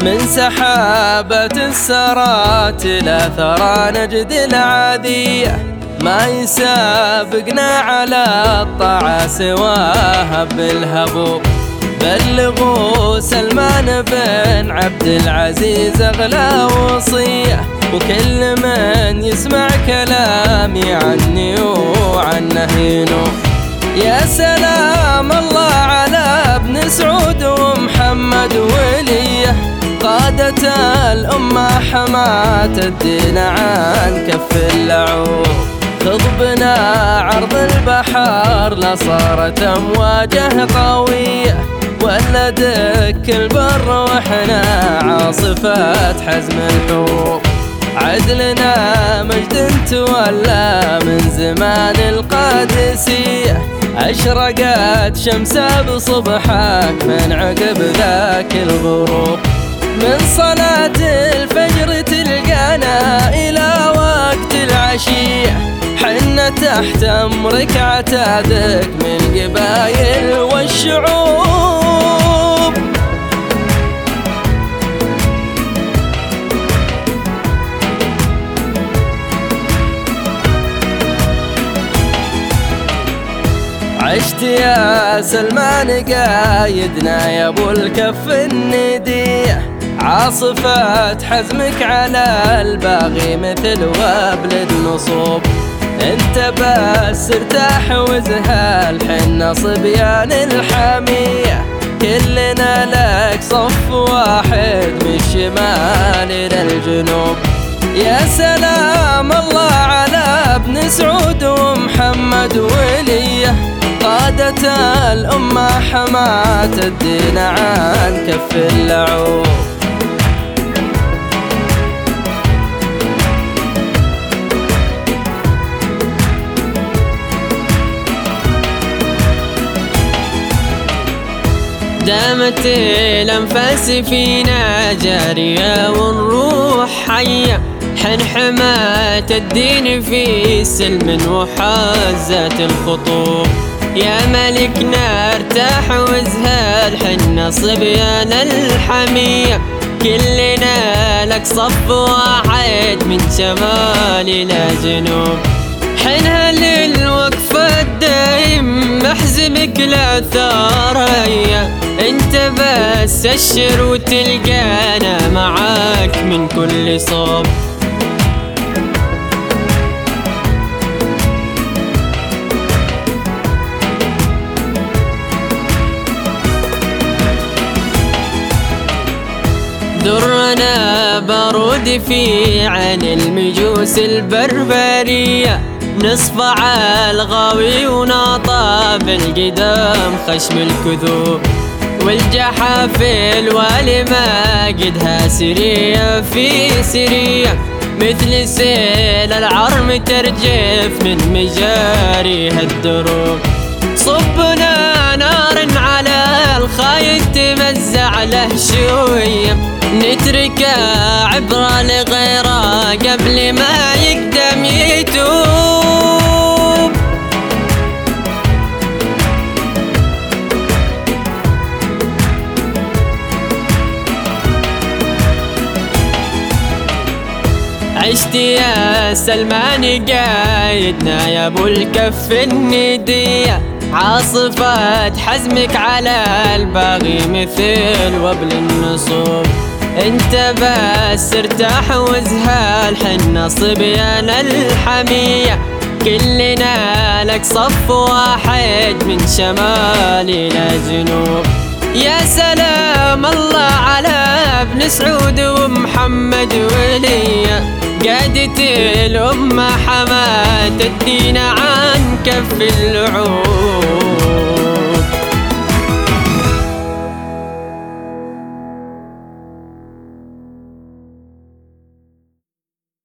من سحابة السرات إلى ثرى نجد العادية، ما يسابقنا على الطاعة سواها بالهبوب. بلغوا سلمان بن عبد العزيز أغلى وصية، وكل من يسمع كلامي عني وعنه ينوب. يا سلام الله على ابن سعود ومحمد وليه، قادة الأمة حماة الدين عن كف اللعوب. خضبنا عرض البحر لصارت أمواجه قوية، ولا دك البر واحنا عاصفة حزم الحروب. عدلنا مجد تولى من زمان القادسية، أشرقت شمسها بصبحك من عقب ذاك الغروب. من صلاة الفجر تلقانا إلى وقت العشية، حنا تحت أمرك عتادك من القبايل والشعوب. عشت يا سلمان قايدنا يا ابو الكف الندية، عاصفة حزمك على الباغي مثل وابل النصوب. انت بس ارتاح وزهال حنا صبيان الحمية، كلنا لك صف واحد من الشمال الى الجنوب. يا سلام الله على ابن سعود ومحمد وليه، قادة الأمة حماة الدين عن كف اللعوب. دامت الأنفاس فينا جارية والروح حية، حن حماة الدين في سلم وحازات الخطوب. يا ملكنا ارتاح وازهال حنا صبيان الحمية، كلنا لك صف واحد من شمال إلى جنوب. حنها للوقفة الدايم محزمك لا ثارية، انت بس اشر وتلقانا معاك من كل صوب. درنا بارود في عين المجوس البربرية، نصفع الغاوي وناطى بالقدام خشم الكذوب. والجحافل والما قدها سرية في سرية، مثل سيل العرم ترجف من مجاريها الدروب. صبنا نار على الخايد تمزع له شوية، نتركه عبرة لغيره قبل ما يقدم يتوب. عشت يا سلمان قايدنا يا ابو الكف الندية، عاصفة حزمك على الباغي مثل وبل النصوب. انت بس ارتاح وازهال حنا صبيان الحمية، كلنا لك صف واحد من شمال الى جنوب. يا سلام الله على ابن سعود ومحمد وليه، قادة الأمة حماة الدين عن كف اللعوب.